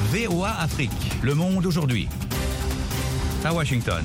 VOA Afrique, le monde aujourd'hui. À Washington.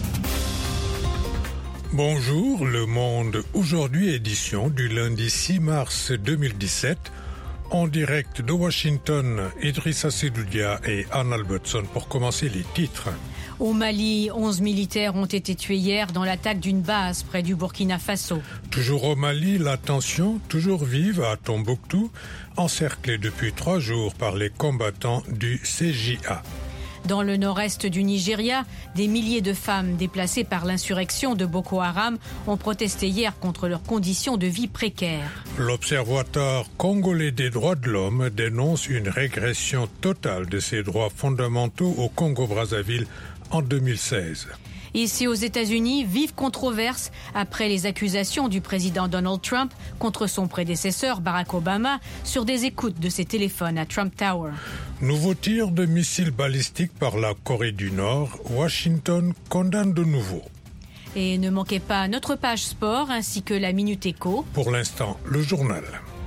Bonjour, le monde aujourd'hui, édition du lundi 6 mars 2017. En direct de Washington, Idrissa Sedoudia et Anne Albertson pour commencer les titres. Au Mali, 11 militaires ont été tués hier dans l'attaque d'une base près du Burkina Faso. Toujours au Mali, la tension, toujours vive à Tombouctou, encerclée depuis 3 jours par les combattants du CJA. Dans le nord-est du Nigeria, des milliers de femmes déplacées par l'insurrection de Boko Haram ont protesté hier contre leurs conditions de vie précaires. L'Observatoire congolais des droits de l'homme dénonce une régression totale de ses droits fondamentaux au Congo-Brazzaville en 2016. Ici aux États-Unis, vive controverse après les accusations du président Donald Trump contre son prédécesseur Barack Obama sur des écoutes de ses téléphones à Trump Tower. Nouveau tir de missiles balistiques par la Corée du Nord, Washington condamne de nouveau. Et ne manquez pas notre page sport ainsi que la Minute Éco. Pour l'instant, le journal.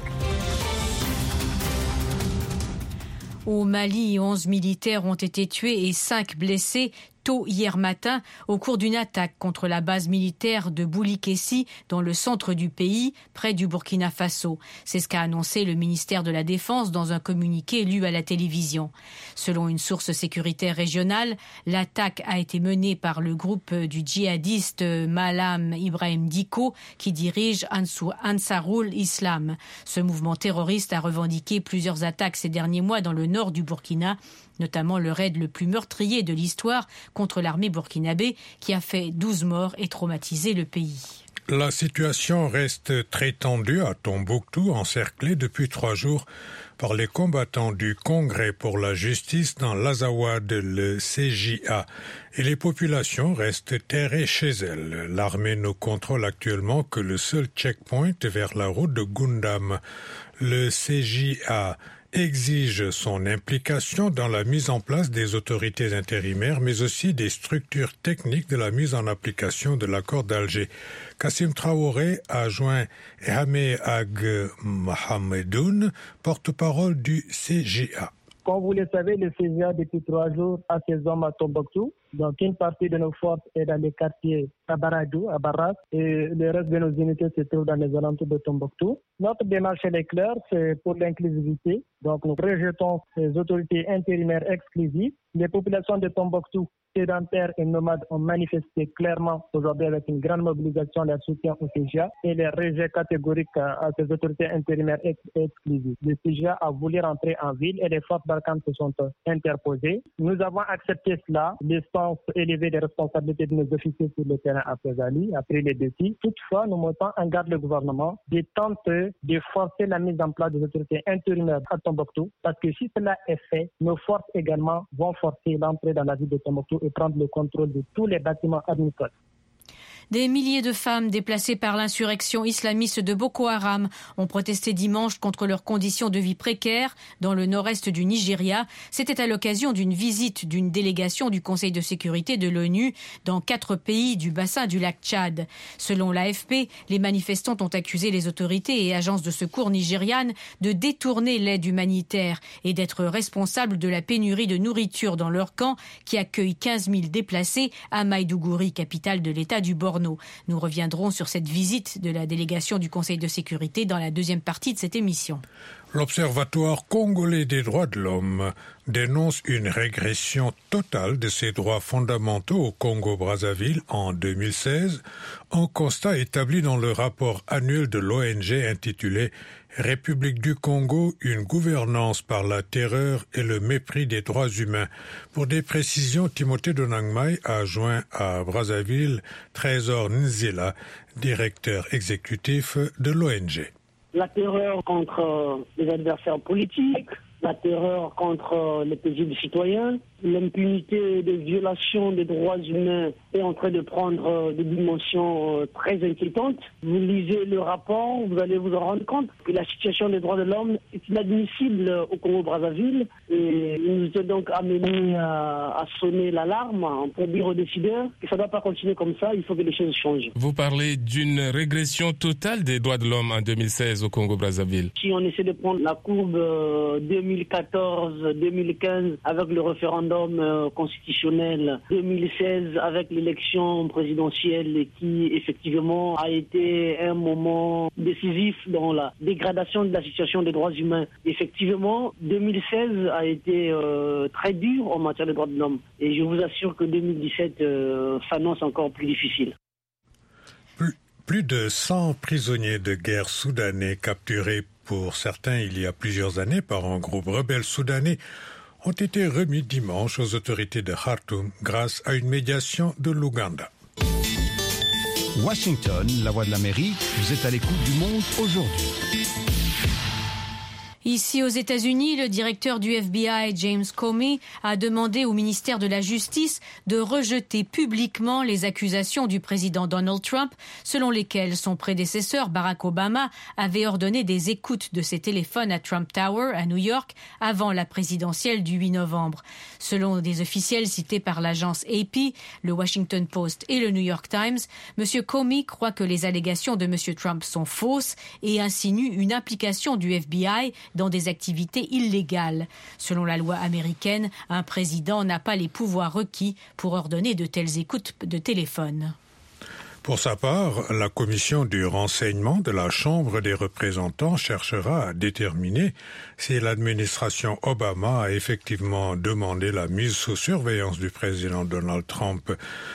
Au Mali, 11 militaires ont été tués et 5 blessés tôt hier matin au cours d'une attaque contre la base militaire de Boulikessi dans le centre du pays, près du Burkina Faso. C'est ce qu'a annoncé le ministère de la Défense dans un communiqué lu à la télévision. Selon une source sécuritaire régionale, l'attaque a été menée par le groupe du djihadiste Malam Ibrahim Dicko qui dirige Ansarul Islam. Ce mouvement terroriste a revendiqué plusieurs attaques ces derniers mois dans le nord du Burkina, notamment le raid le plus meurtrier de l'histoire contre l'armée burkinabé qui a fait 12 morts et traumatisé le pays. La situation reste très tendue à Tombouctou, encerclée depuis 3 jours par les combattants du Congrès pour la justice dans l'Azawad, le CJA. Et les populations restent terrées chez elles. L'armée ne contrôle actuellement que le seul checkpoint vers la route de Gundam. Le CJA exige son implication dans la mise en place des autorités intérimaires, mais aussi des structures techniques de la mise en application de l'accord d'Alger. Kassim Traoré a joint Hamé Ag Mohamedoun, porte-parole du CJA. Comme vous le savez, le CJA depuis 3 jours a ses hommes à Tombouctou. Donc une partie de nos forces est dans les quartiers à Baradou, à Barras, et le reste de nos unités se trouvent dans les alentours de Tombouctou. Notre démarche est claire, c'est pour l'inclusivité. Donc nous rejetons les autorités intérimaires exclusives. Les populations de Tombouctou, sédentaires et nomades, ont manifesté clairement aujourd'hui avec une grande mobilisation leur soutien au CJA et les rejets catégoriques à ces autorités intérimaires exclusives. Le CJA a voulu rentrer en ville et les forces Barkhane se sont interposées. Nous avons accepté cela, l'espace élevé des responsabilités de nos officiers sur le terrain après les défis. Toutefois, nous mettons en garde le gouvernement de tenter de forcer la mise en place des autorités intérimaires à Tombouctou, parce que si cela est fait, nos forces également vont forcer l'entrée dans la ville de Tombouctou et prendre le contrôle de tous les bâtiments administratifs. Des milliers de femmes déplacées par l'insurrection islamiste de Boko Haram ont protesté dimanche contre leurs conditions de vie précaires dans le nord-est du Nigeria. C'était à l'occasion d'une visite d'une délégation du Conseil de sécurité de l'ONU dans 4 pays du bassin du lac Tchad. Selon l'AFP, les manifestants ont accusé les autorités et agences de secours nigérianes de détourner l'aide humanitaire et d'être responsables de la pénurie de nourriture dans leur camp qui accueille 15 000 déplacés à Maïdougouri, capitale de l'État du Borno. Nous reviendrons sur cette visite de la délégation du Conseil de sécurité dans la deuxième partie de cette émission. L'Observatoire congolais des droits de l'homme dénonce une régression totale de ses droits fondamentaux au Congo-Brazzaville en 2016, un constat établi dans le rapport annuel de l'ONG intitulé « République du Congo, une gouvernance par la terreur et le mépris des droits humains ». Pour des précisions, Timothée Donangmai a joint à Brazzaville Trésor Nzela, directeur exécutif de l'ONG. La terreur contre les adversaires politiques, la terreur contre les paisibles citoyens, l'impunité des violations des droits humains est en train de prendre des dimensions très inquiétantes. Vous lisez le rapport, vous allez vous en rendre compte que la situation des droits de l'homme est inadmissible au Congo-Brazzaville et nous donc amené à sonner l'alarme pour dire aux décideurs que ça ne doit pas continuer comme ça, il faut que les choses changent. Vous parlez d'une régression totale des droits de l'homme en 2016 au Congo-Brazzaville. Si on essaie de prendre la courbe 2014-2015 avec le référendum constitutionnel, 2016 avec l'élection présidentielle qui effectivement a été un moment décisif dans la dégradation de la situation des droits humains. Effectivement, 2016 a été très dur en matière de droits de l'homme. Et je vous assure que 2017 s'annonce encore plus difficile. Plus de 100 prisonniers de guerre soudanais capturés pour certains il y a plusieurs années par un groupe rebelle soudanais ont été remis dimanche aux autorités de Khartoum grâce à une médiation de l'Ouganda. Washington, la voix de l'Amérique, vous êtes à l'écoute du monde aujourd'hui. Ici aux États-Unis, le directeur du FBI, James Comey, a demandé au ministère de la Justice de rejeter publiquement les accusations du président Donald Trump, selon lesquelles son prédécesseur Barack Obama avait ordonné des écoutes de ses téléphones à Trump Tower, à New York, avant la présidentielle du 8 novembre. Selon des officiels cités par l'agence AP, le Washington Post et le New York Times, M. Comey croit que les allégations de M. Trump sont fausses et insinue une implication du FBI dans des activités illégales. Selon la loi américaine, un président n'a pas les pouvoirs requis pour ordonner de telles écoutes de téléphone. Pour sa part, la commission du renseignement de la Chambre des représentants cherchera à déterminer si l'administration Obama a effectivement demandé la mise sous surveillance du président Donald Trump,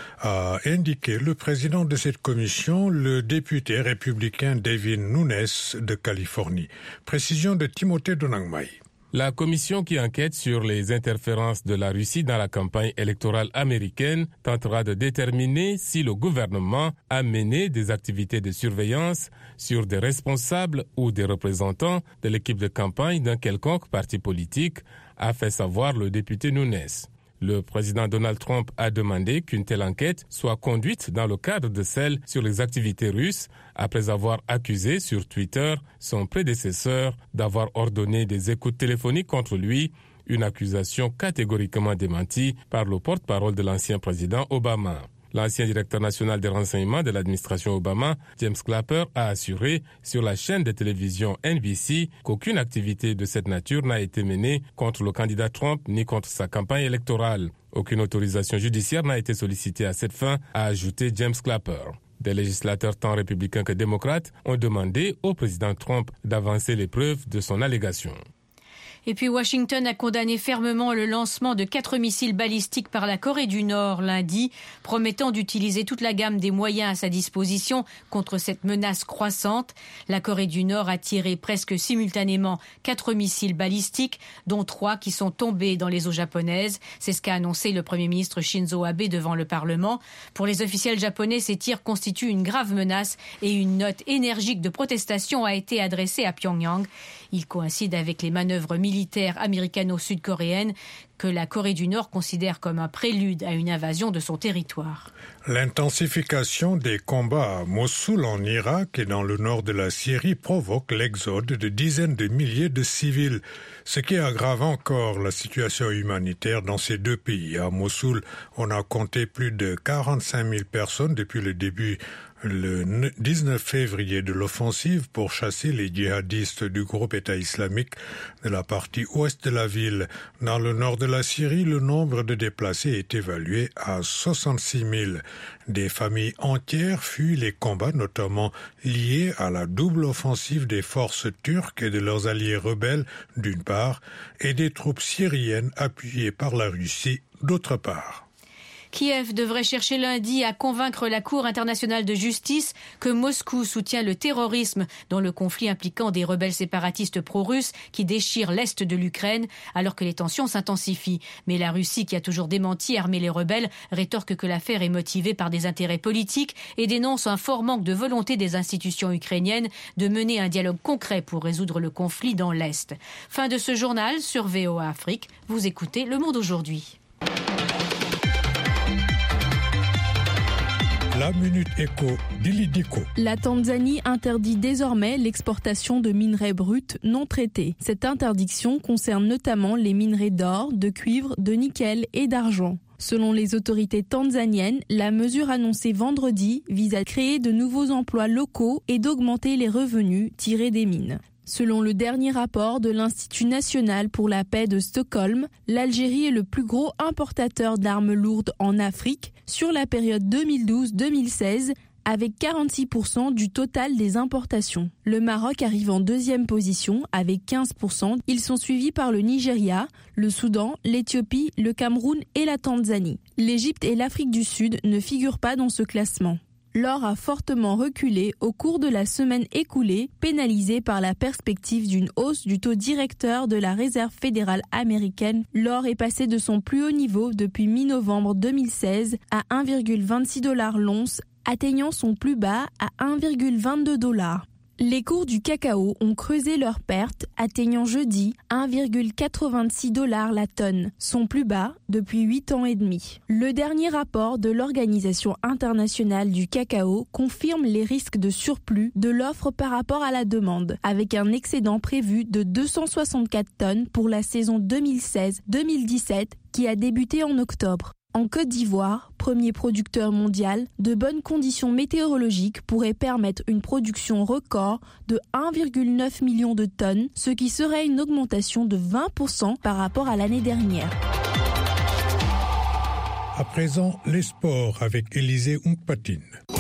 a indiqué le président de cette commission, le député républicain Devin Nunes de Californie. Précision de Timothée Donangmai. La commission qui enquête sur les interférences de la Russie dans la campagne électorale américaine tentera de déterminer si le gouvernement a mené des activités de surveillance sur des responsables ou des représentants de l'équipe de campagne d'un quelconque parti politique, a fait savoir le député Nunes. Le président Donald Trump a demandé qu'une telle enquête soit conduite dans le cadre de celle sur les activités russes, après avoir accusé sur Twitter son prédécesseur d'avoir ordonné des écoutes téléphoniques contre lui, une accusation catégoriquement démentie par le porte-parole de l'ancien président Obama. L'ancien directeur national des renseignements de l'administration Obama, James Clapper, a assuré sur la chaîne de télévision NBC qu'aucune activité de cette nature n'a été menée contre le candidat Trump ni contre sa campagne électorale. Aucune autorisation judiciaire n'a été sollicitée à cette fin, a ajouté James Clapper. Des législateurs tant républicains que démocrates ont demandé au président Trump d'avancer les preuves de son allégation. Et puis Washington a condamné fermement le lancement de 4 missiles balistiques par la Corée du Nord lundi, promettant d'utiliser toute la gamme des moyens à sa disposition contre cette menace croissante. La Corée du Nord a tiré presque simultanément 4 missiles balistiques, dont 3 qui sont tombés dans les eaux japonaises. C'est ce qu'a annoncé le Premier ministre Shinzo Abe devant le Parlement. Pour les officiels japonais, ces tirs constituent une grave menace et une note énergique de protestation a été adressée à Pyongyang. Il coïncide avec les manœuvres militaires américano-sud-coréennes que la Corée du Nord considère comme un prélude à une invasion de son territoire. L'intensification des combats à Mossoul en Irak et dans le nord de la Syrie provoque l'exode de dizaines de milliers de civils, ce qui aggrave encore la situation humanitaire dans ces deux pays. À Mossoul, on a compté plus de 45 000 personnes depuis le début le 19 février de l'offensive pour chasser les djihadistes du groupe État islamique de la partie ouest de la ville. Dans le nord de la Syrie, le nombre de déplacés est évalué à 66 000. Des familles entières fuient les combats, notamment liés à la double offensive des forces turques et de leurs alliés rebelles, d'une part, et des troupes syriennes appuyées par la Russie, d'autre part. Kiev devrait chercher lundi à convaincre la Cour internationale de justice que Moscou soutient le terrorisme dans le conflit impliquant des rebelles séparatistes pro-russes qui déchirent l'est de l'Ukraine alors que les tensions s'intensifient. Mais la Russie, qui a toujours démenti armer les rebelles, rétorque que l'affaire est motivée par des intérêts politiques et dénonce un fort manque de volonté des institutions ukrainiennes de mener un dialogue concret pour résoudre le conflit dans l'Est. Fin de ce journal sur VOA Afrique. Vous écoutez Le Monde aujourd'hui. La Minute Éco d'Ilidiko. La Tanzanie interdit désormais l'exportation de minerais bruts non traités. Cette interdiction concerne notamment les minerais d'or, de cuivre, de nickel et d'argent. Selon les autorités tanzaniennes, la mesure annoncée vendredi vise à créer de nouveaux emplois locaux et d'augmenter les revenus tirés des mines. Selon le dernier rapport de l'Institut national pour la paix de Stockholm, l'Algérie est le plus gros importateur d'armes lourdes en Afrique sur la période 2012-2016, avec 46% du total des importations. Le Maroc arrive en deuxième position avec 15%. Ils sont suivis par le Nigeria, le Soudan, l'Éthiopie, le Cameroun et la Tanzanie. L'Égypte et l'Afrique du Sud ne figurent pas dans ce classement. L'or a fortement reculé au cours de la semaine écoulée, pénalisé par la perspective d'une hausse du taux directeur de la Réserve fédérale américaine. L'or est passé de son plus haut niveau depuis mi-novembre 2016 à 1,26$ l'once, atteignant son plus bas à 1,22$. Les cours du cacao ont creusé leurs pertes, atteignant jeudi 1,86$ la tonne, son plus bas depuis 8 ans et demi. Le dernier rapport de l'Organisation internationale du cacao confirme les risques de surplus de l'offre par rapport à la demande, avec un excédent prévu de 264 tonnes pour la saison 2016-2017 qui a débuté en octobre. En Côte d'Ivoire, premier producteur mondial, de bonnes conditions météorologiques pourraient permettre une production record de 1,9 million de tonnes, ce qui serait une augmentation de 20% par rapport à l'année dernière. À présent, les sports avec Élisée Oungpatine.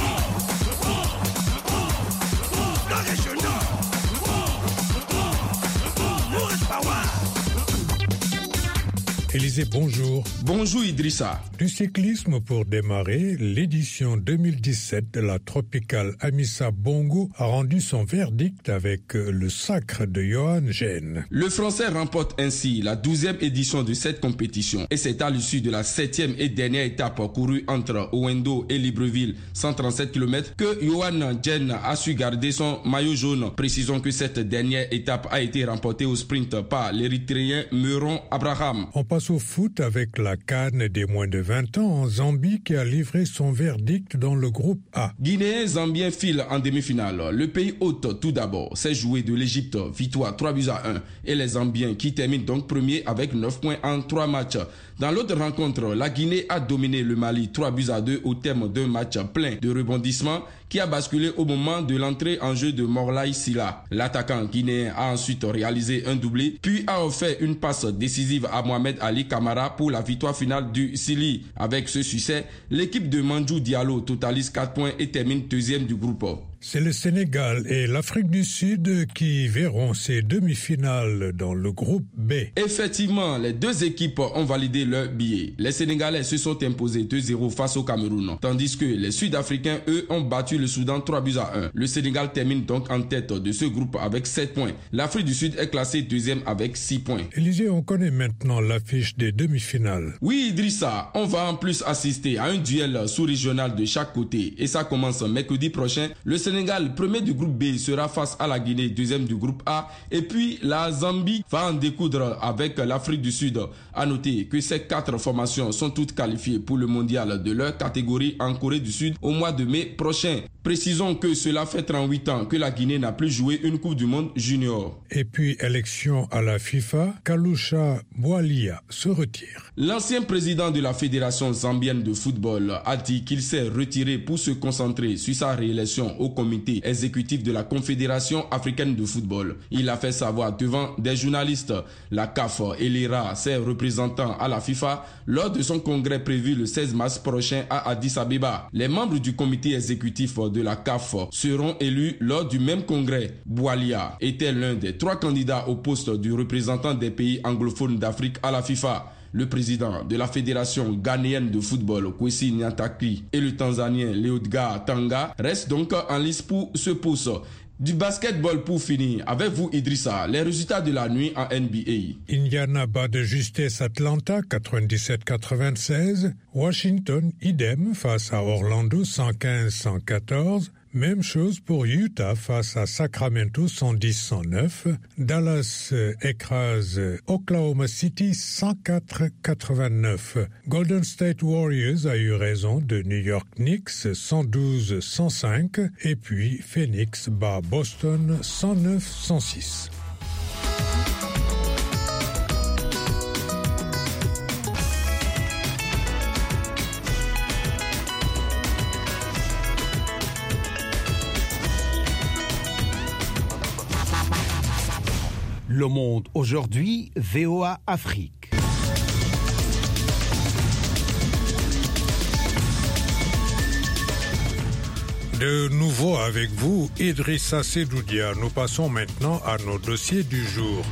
Élisée, bonjour. Bonjour Idrissa. Du cyclisme pour démarrer, l'édition 2017 de la Tropicale Amissa Bongo a rendu son verdict avec le sacre de Johan Gene. Le Français remporte ainsi la 12e édition de cette compétition et c'est à l'issue de la 7e et dernière étape courue entre Owendo et Libreville, 137 km, que Johan Gene a su garder son maillot jaune. Précisons que cette dernière étape a été remportée au sprint par l'Érythréen Meuron Abraham. On passe au foot avec la CAN des moins de 20 ans en Zambie qui a livré son verdict dans le groupe A. Guinéen-Zambien file en demi-finale. Le pays hôte tout d'abord s'est joué de l'Égypte, victoire 3-1 et les Zambiens qui terminent donc premier avec 9 points en 3 matchs. Dans l'autre rencontre, la Guinée a dominé le Mali 3-2 au terme d'un match plein de rebondissements qui a basculé au moment de l'entrée en jeu de Morlaï Silla. L'attaquant guinéen a ensuite réalisé un doublé, puis a offert une passe décisive à Mohamed Ali Kamara pour la victoire finale du Sili. Avec ce succès, l'équipe de Mandjou Diallo totalise 4 points et termine deuxième du groupe. C'est le Sénégal et l'Afrique du Sud qui verront ces demi-finales dans le groupe B. Effectivement, les deux équipes ont validé leur billet. Les Sénégalais se sont imposés 2-0 face au Cameroun, tandis que les Sud-Africains, eux, ont battu le Soudan 3-1. Le Sénégal termine donc en tête de ce groupe avec 7 points. L'Afrique du Sud est classée deuxième avec 6 points. Élisée, on connaît maintenant l'affiche des demi-finales. Oui, Idrissa, on va en plus assister à un duel sous-régional de chaque côté. Et ça commence mercredi prochain. Le Sénégal, premier du groupe B, sera face à la Guinée, deuxième du groupe A. Et puis, la Zambie va en découdre avec l'Afrique du Sud. À noter que ces 4 formations sont toutes qualifiées pour le mondial de leur catégorie en Corée du Sud au mois de mai prochain. Précisons que cela fait 38 ans que la Guinée n'a plus joué une Coupe du Monde junior. Et puis, élection à la FIFA, Kalusha Bwalia se retire. L'ancien président de la Fédération zambienne de football a dit qu'il s'est retiré pour se concentrer sur sa réélection au comité exécutif de la Confédération africaine de football. Il a fait savoir devant des journalistes. La CAF élira ses représentants à la FIFA lors de son congrès prévu le 16 mars prochain à Addis Abeba. Les membres du comité exécutif de la CAF seront élus lors du même congrès. Bwalia était l'un des 3 candidats au poste du représentant des pays anglophones d'Afrique à la FIFA. Le président de la Fédération ghanéenne de football, Kwesi Nyantakli, et le Tanzanien Leodgar Tanga restent donc en lice pour ce poste. Du basketball pour finir, avec vous Idrissa, les résultats de la nuit en NBA. Indiana bat de justesse Atlanta 97-96, Washington idem face à Orlando 115-114, Même chose pour Utah face à Sacramento 110-109. Dallas écrase Oklahoma City 104-89. Golden State Warriors a eu raison de New York Knicks 112-105. Et puis Phoenix bat Boston 109-106. Le Monde aujourd'hui, VOA Afrique. De nouveau avec vous, Idrissa Sedoudia. Nous passons maintenant à nos dossiers du jour.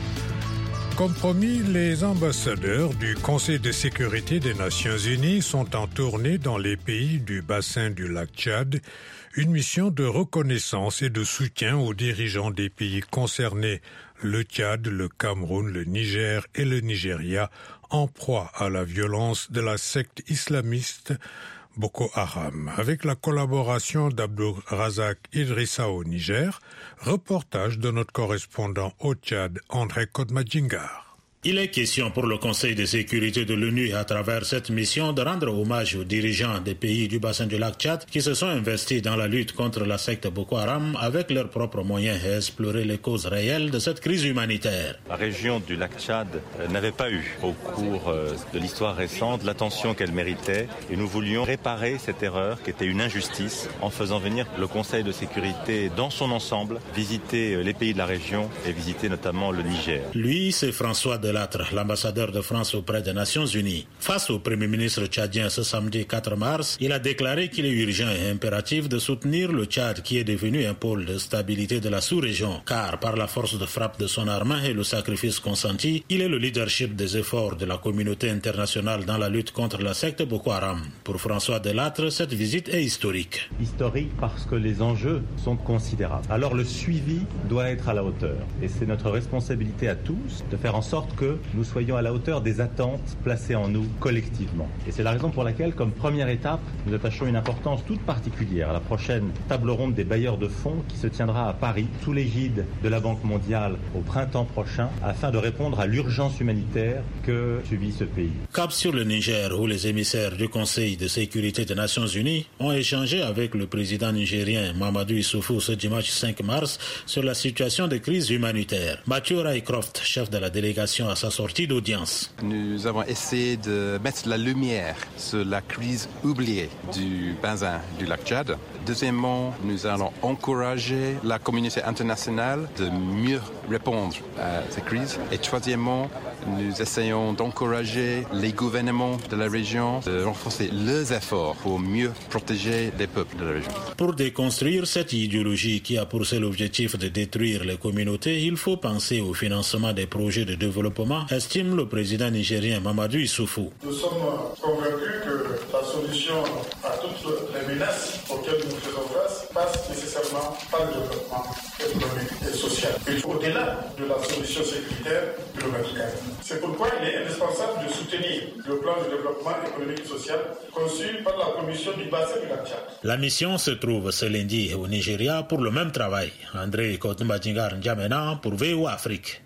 Comme promis, les ambassadeurs du Conseil de sécurité des Nations Unies sont en tournée dans les pays du bassin du lac Tchad, une mission de reconnaissance et de soutien aux dirigeants des pays concernés, le Tchad, le Cameroun, le Niger et le Nigeria, en proie à la violence de la secte islamiste Boko Haram. Avec la collaboration d'Abdourazak Idrissa au Niger, reportage de notre correspondant au Tchad, André Kodmadjingar. Il est question pour le Conseil de sécurité de l'ONU à travers cette mission de rendre hommage aux dirigeants des pays du bassin du lac Tchad qui se sont investis dans la lutte contre la secte Boko Haram avec leurs propres moyens et explorer les causes réelles de cette crise humanitaire. La région du lac Tchad n'avait pas eu au cours de l'histoire récente l'attention qu'elle méritait et nous voulions réparer cette erreur qui était une injustice en faisant venir le Conseil de sécurité dans son ensemble, visiter les pays de la région et visiter notamment le Niger. Lui, c'est François Delattre, l'ambassadeur de France auprès des Nations Unies. Face au Premier ministre tchadien ce samedi 4 mars, il a déclaré qu'il est urgent et impératif de soutenir le Tchad qui est devenu un pôle de stabilité de la sous-région, car par la force de frappe de son armée et le sacrifice consenti, il est le leadership des efforts de la communauté internationale dans la lutte contre la secte Boko Haram. Pour François Delattre, cette visite est historique. Historique parce que les enjeux sont considérables. Alors le suivi doit être à la hauteur. Et c'est notre responsabilité à tous de faire en sorte que nous soyons à la hauteur des attentes placées en nous collectivement. Et c'est la raison pour laquelle, comme première étape, nous attachons une importance toute particulière à la prochaine table ronde des bailleurs de fonds qui se tiendra à Paris, sous l'égide de la Banque mondiale au printemps prochain, afin de répondre à l'urgence humanitaire que subit ce pays. Cap sur le Niger, où les émissaires du Conseil de sécurité des Nations Unies ont échangé avec le président nigérien Mamadou Issoufou ce dimanche 5 mars sur la situation de crise humanitaire. Mathieu Raycroft, chef de la délégation à sa sortie d'audience. Nous avons essayé de mettre la lumière sur la crise oubliée du bassin du lac Tchad. Deuxièmement, nous allons encourager la communauté internationale de mieux répondre à ces crises. Et troisièmement, nous essayons d'encourager les gouvernements de la région de renforcer leurs efforts pour mieux protéger les peuples de la région. Pour déconstruire cette idéologie qui a pour seul objectif de détruire les communautés, il faut penser au financement des projets de développement, estime le président nigérien Mamadou Issoufou. Nous sommes convaincus que la solution à toutes les menaces auxquelles nous faisons face passe nécessairement par le développement économique et social. Il faut au-delà de la solution sécuritaire de l'humanitaire. C'est pourquoi il est indispensable de soutenir le plan de développement économique et social conçu par la Commission du bassin du lac Tchad. La mission se trouve ce lundi au Nigeria pour le même travail. André Kodmadjingar N'Djamena pour VOA Afrique.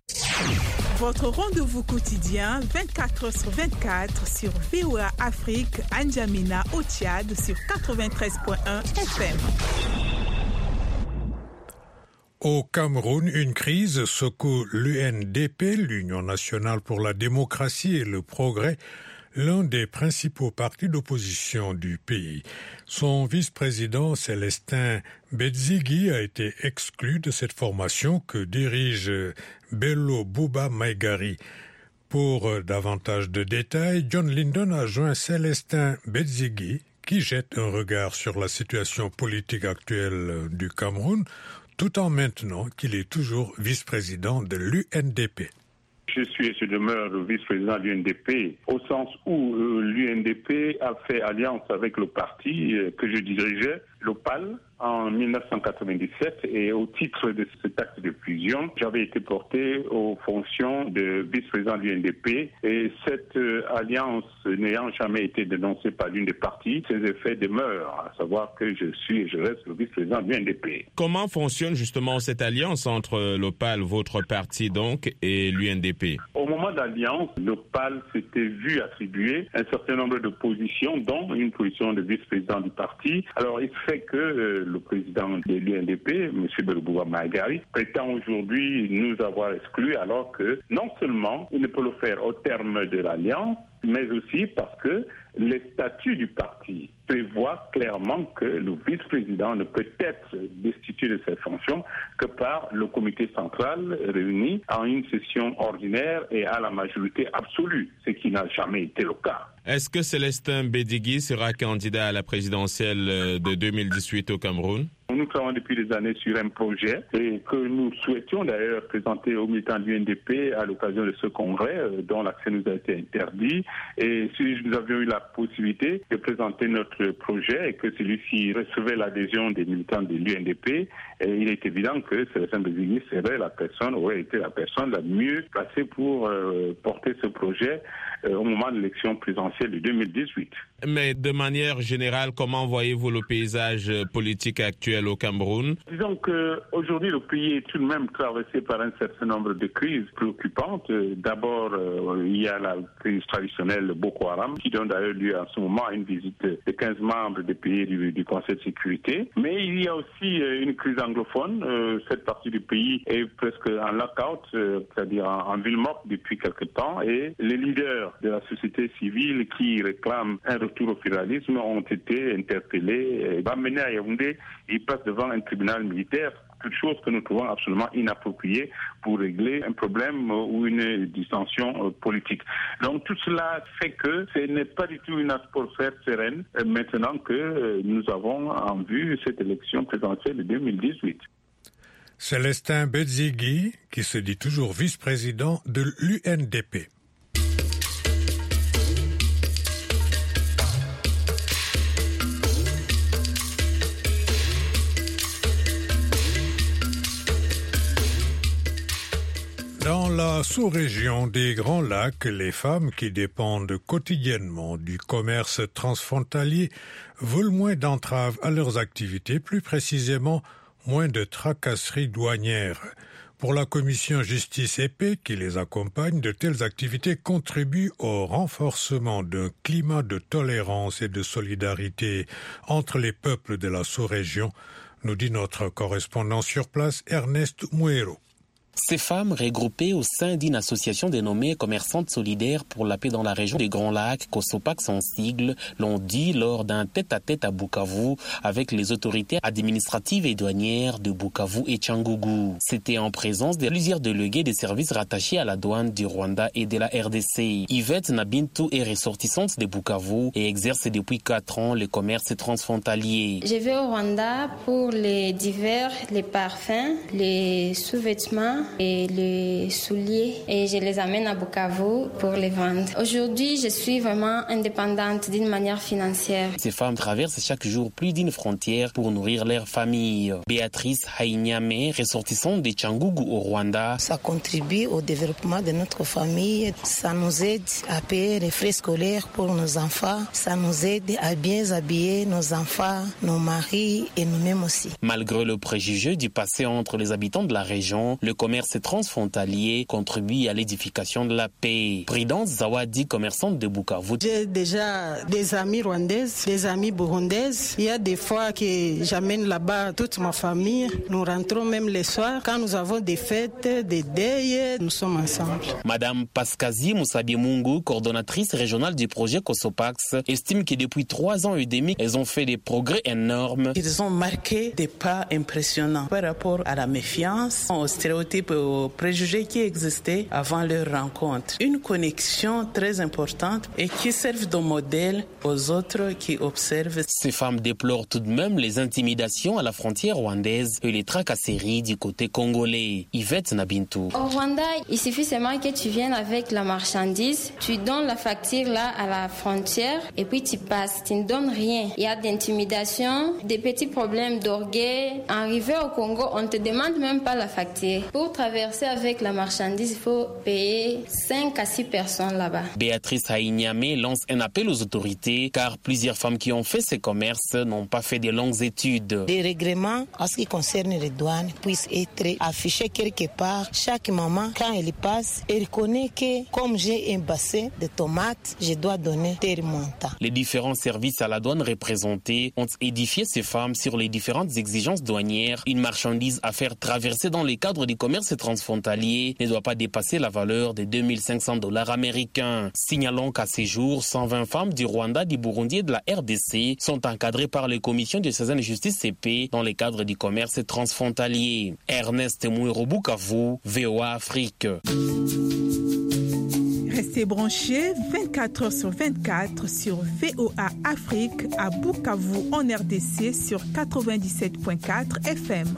Votre rendez-vous quotidien 24h/24 sur VOA Afrique, N'Djamena au Tchad sur 93.1 FM. Au Cameroun, une crise secoue l'UNDP, l'Union nationale pour la démocratie et le progrès, l'un des principaux partis d'opposition du pays. Son vice-président Célestin Bedzigi a été exclu de cette formation que dirige Bello Bouba Maïgari. Pour davantage de détails, John Lyndon a joint Célestin Bedzigi, qui jette un regard sur la situation politique actuelle du Cameroun, tout en maintenant qu'il est toujours vice-président de l'UNDP. Je suis et je demeure le vice-président de l'UNDP, au sens où l'UNDP a fait alliance avec le parti que je dirigeais, le PAL, en 1997 et au titre de cet acte de fusion, j'avais été porté aux fonctions de vice-président de l'UNDP et cette alliance n'ayant jamais été dénoncée par l'une des parties, ses effets demeurent, à savoir que je suis et je reste le vice-président de l'UNDP. Comment fonctionne justement cette alliance entre l'OPAL, votre parti donc, et l'UNDP? Au moment de l'alliance, l'OPAL s'était vu attribuer un certain nombre de positions, dont une position de vice-président du parti. Alors il se fait que le président de l'UNDP, M. Belbouba Maïgari, prétend aujourd'hui nous avoir exclus, alors que non seulement il ne peut le faire au terme de l'alliance, mais aussi parce que les statuts du parti prévoient clairement que le vice-président ne peut être destitué de ses fonctions que par le comité central réuni en une session ordinaire et à la majorité absolue, ce qui n'a jamais été le cas. Est-ce que Célestin Bédigui sera candidat à la présidentielle de 2018 au Cameroun? Nous travaillons depuis des années sur un projet et que nous souhaitions d'ailleurs présenter aux militants de l'UNDP à l'occasion de ce congrès dont l'accès nous a été interdit. Et si nous avions eu la possibilité de présenter notre projet et que celui-ci recevait l'adhésion des militants de l'UNDP, il est évident que Célestin Bédigui aurait été la personne la mieux placée pour porter ce projet au moment de l'élection présidentielle de 2018. Mais de manière générale, comment voyez-vous le paysage politique actuel au Cameroun? Disons qu'aujourd'hui, le pays est tout de même traversé par un certain nombre de crises préoccupantes. D'abord, il y a la crise traditionnelle Boko Haram, qui donne d'ailleurs lieu en ce moment à une visite de 15 membres des pays du Conseil de sécurité. Mais il y a aussi une crise anglophone. Cette partie du pays est presque en lockout, c'est-à-dire en ville morte depuis quelque temps. Et les leaders de la société civile qui réclament un retour au fédéralisme ont été interpellés, amenés à Yaoundé. Ils passent devant un tribunal militaire, quelque chose que nous trouvons absolument inapproprié pour régler un problème ou une dissension politique. Donc tout cela fait que ce n'est pas du tout une atmosphère sereine maintenant que nous avons en vue cette élection présidentielle de 2018. Célestin Bédigui, qui se dit toujours vice-président de l'UNDP. Dans la sous-région des Grands Lacs, les femmes qui dépendent quotidiennement du commerce transfrontalier veulent moins d'entraves à leurs activités, plus précisément moins de tracasseries douanières. Pour la commission Justice et Paix qui les accompagne, de telles activités contribuent au renforcement d'un climat de tolérance et de solidarité entre les peuples de la sous-région, nous dit notre correspondant sur place Ernest Mouero. Ces femmes, regroupées au sein d'une association dénommée Commerçantes solidaires pour la paix dans la région des Grands Lacs, COSOPAC son sigle, l'ont dit lors d'un tête-à-tête à Bukavu avec les autorités administratives et douanières de Bukavu et Cyangugu. C'était en présence de plusieurs délégués des services rattachés à la douane du Rwanda et de la RDC. Yvette Nabintu est ressortissante de Bukavu et exerce depuis 4 ans le commerce transfrontalier. Je vais au Rwanda pour les divers, les parfums, les sous-vêtements et les souliers et je les amène à Bukavu pour les vendre. Aujourd'hui, je suis vraiment indépendante d'une manière financière. Ces femmes traversent chaque jour plus d'une frontière pour nourrir leur famille. Béatrice Hainyame, ressortissante de Cyangugu au Rwanda. Ça contribue au développement de notre famille. Ça nous aide à payer les frais scolaires pour nos enfants. Ça nous aide à bien habiller nos enfants, nos maris et nous-mêmes aussi. Malgré le préjugé du passé entre les habitants de la région, le commerce transfrontalier contribue à l'édification de la paix. Prudence Zawadi, commerçante de Bukavu. J'ai déjà des amis rwandaises, des amis burundaises. Il y a des fois que j'amène là-bas toute ma famille. Nous rentrons même les soirs. Quand nous avons des fêtes, des deuils, nous sommes ensemble. Madame Pascazi Moussabi Mungu, coordonnatrice régionale du projet COSOPAX, estime que depuis 3 ans et demi, elles ont fait des progrès énormes. Ils ont marqué des pas impressionnants par rapport à la méfiance, aux stéréotypes stéréotypes, aux préjugés qui existaient avant leur rencontre. Une connexion très importante et qui serve de modèle aux autres qui observent. Ces femmes déplorent tout de même les intimidations à la frontière rwandaise et les tracasseries du côté congolais. Yvette Nabintou. Au Rwanda, il suffit seulement que tu viennes avec la marchandise, tu donnes la facture là à la frontière et puis tu passes, tu ne donnes rien. Il y a d'intimidation, des petits problèmes d'orgueil. Arrivé au Congo, on ne te demande même pas la facture. Pour traverser avec la marchandise, il faut payer 5 à 6 personnes là-bas. Béatrice Haïniamé lance un appel aux autorités car plusieurs femmes qui ont fait ces commerces n'ont pas fait de longues études. Des règlements en ce qui concerne les douanes puissent être affichés quelque part. Chaque maman, quand elle passe, elle reconnaît que comme j'ai un bassin de tomates, je dois donner tel montant. Les différents services à la douane représentés ont édifié ces femmes sur les différentes exigences douanières. Une marchandise à faire traverser dans le cadre du commerce transfrontalier ne doit pas dépasser la valeur de $2 500 américains. Signalons qu'à ces jours, 120 femmes du Rwanda, du Burundi et de la RDC sont encadrées par les commissions diocésaines de justice CP dans le cadre du commerce transfrontalier. Ernest Mouiro, Bukavu, VOA Afrique. Restez branchés 24h/24 sur VOA Afrique à Bukavu en RDC sur 97.4 FM.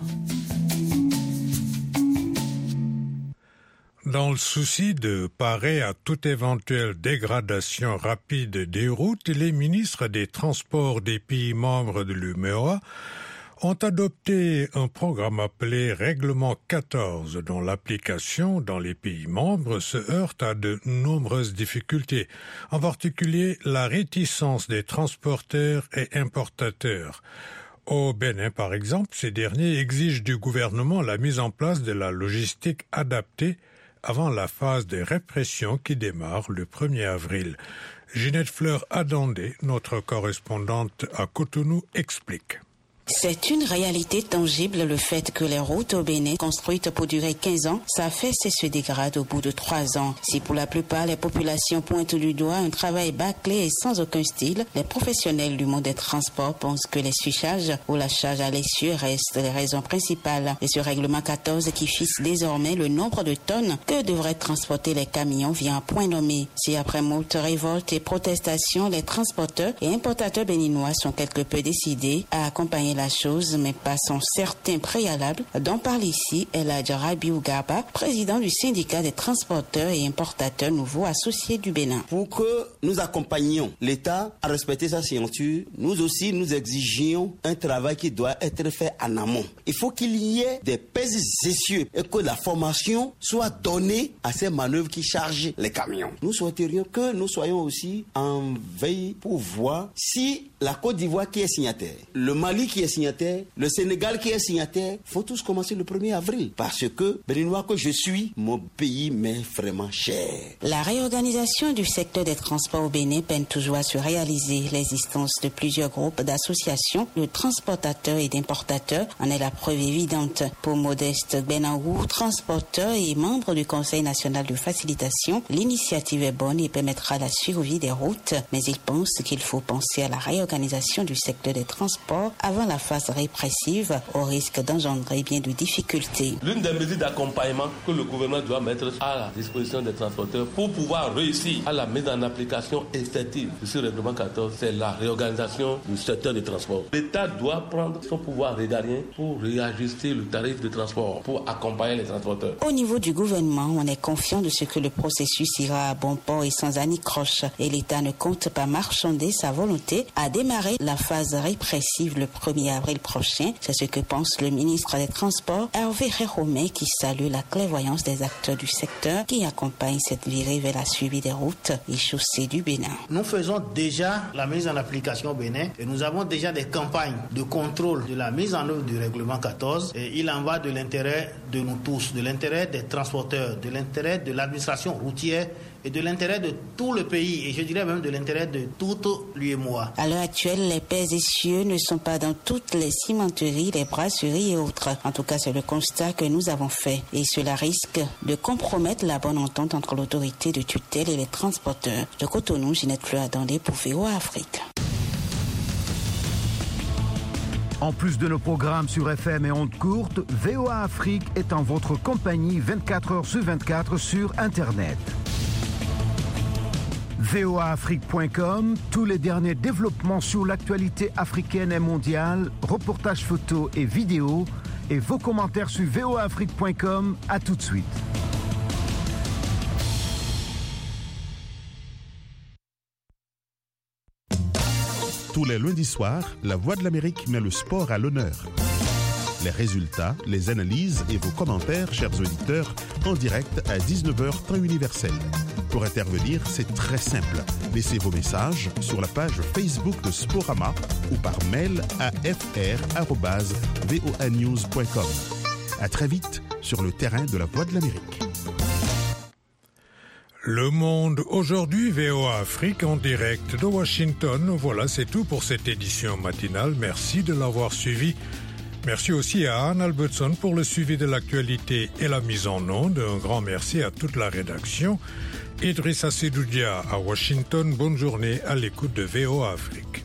Dans le souci de parer à toute éventuelle dégradation rapide des routes, les ministres des Transports des pays membres de l'UMOA ont adopté un programme appelé Règlement 14, dont l'application dans les pays membres se heurte à de nombreuses difficultés, en particulier la réticence des transporteurs et importateurs. Au Bénin, par exemple, ces derniers exigent du gouvernement la mise en place de la logistique adaptée avant la phase de répression qui démarre le 1er avril. Ginette Fleur-Adandé, notre correspondante à Cotonou, explique. C'est une réalité tangible le fait que les routes au Bénin, construites pour durer 15 ans, s'affaissent et se dégradent au bout de 3 ans. Si pour la plupart les populations pointent du doigt un travail bâclé et sans aucun style, les professionnels du monde des transports pensent que les surcharges ou la charge à l'essieu restent les raisons principales. Et ce règlement 14 qui fixe désormais le nombre de tonnes que devraient transporter les camions vient à point nommé. Si après moult révoltes et protestations, les transporteurs et importateurs béninois sont quelque peu décidés à accompagner la chose, mais passons certains préalables, dont parle ici El Rabiou Gaba, président du syndicat des transporteurs et importateurs nouveaux associés du Bénin. Pour que nous accompagnions l'État à respecter sa signature, nous aussi nous exigions un travail qui doit être fait en amont. Il faut qu'il y ait des pèses essieux et que la formation soit donnée à ces manœuvres qui chargent les camions. Nous souhaiterions que nous soyons aussi en veille pour voir si la Côte d'Ivoire qui est signataire, le Mali qui est signataire, le Sénégal qui est signataire, faut tous commencer le 1er avril. Parce que, Béninois que je suis, mon pays m'est vraiment cher. La réorganisation du secteur des transports au Bénin peine toujours à se réaliser. L'existence de plusieurs groupes d'associations de transportateurs et d'importateurs en est la preuve évidente. Pour Modeste Benahou, transporteur et membre du Conseil national de facilitation, l'initiative est bonne et permettra la survie des routes, mais il pense qu'il faut penser à la réorganisation du secteur des transports avant la phase répressive, au risque d'engendrer bien de difficultés. L'une des mesures d'accompagnement que le gouvernement doit mettre à la disposition des transporteurs pour pouvoir réussir à la mise en application effective de ce règlement 14, c'est la réorganisation du secteur des transports. L'État doit prendre son pouvoir régalien pour réajuster le tarif de transport, pour accompagner les transporteurs. Au niveau du gouvernement, on est confiant de ce que le processus ira à bon port et sans anicroche, et l'État ne compte pas marchander sa volonté à démarrer la phase répressive le 1er avril prochain. C'est ce que pense le ministre des Transports, Hervé Réromé, qui salue la clairvoyance des acteurs du secteur qui accompagnent cette virée vers la suivi des routes et chaussées du Bénin. Nous faisons déjà la mise en application au Bénin et nous avons déjà des campagnes de contrôle de la mise en œuvre du règlement 14 et il en va de l'intérêt de nous tous, de l'intérêt des transporteurs, de l'intérêt de l'administration routière et de l'intérêt de tout le pays, et je dirais même de l'intérêt de toute l'UMOA. À l'heure actuelle, les pèses essieux ne sont pas dans toutes les cimenteries, les brasseries et autres. En tout cas, c'est le constat que nous avons fait. Et cela risque de compromettre la bonne entente entre l'autorité de tutelle et les transporteurs. De Cotonou, Ginette Fleur-Adandé pour VOA Afrique. En plus de nos programmes sur FM et ondes courtes, VOA Afrique est en votre compagnie 24 heures sur 24 sur Internet. voaafrique.com, tous les derniers développements sur l'actualité africaine et mondiale, reportages photos et vidéos, et vos commentaires sur voaafrique.com. À tout de suite. Tous les lundis soirs, La Voix de l'Amérique met le sport à l'honneur. Les résultats, les analyses et vos commentaires, chers auditeurs, en direct à 19h temps universel. Pour intervenir, c'est très simple. Laissez vos messages sur la page Facebook de Sporama ou par mail à fr@voanews.com. À très vite sur le terrain de La Voix de l'Amérique. Le Monde aujourd'hui, VOA Afrique en direct de Washington. Voilà, c'est tout pour cette édition matinale. Merci de l'avoir suivi. Merci aussi à Anne Albertson pour le suivi de l'actualité et la mise en onde. Un grand merci à toute la rédaction. Idrissa Sedoudia à Washington. Bonne journée à l'écoute de VOA Afrique.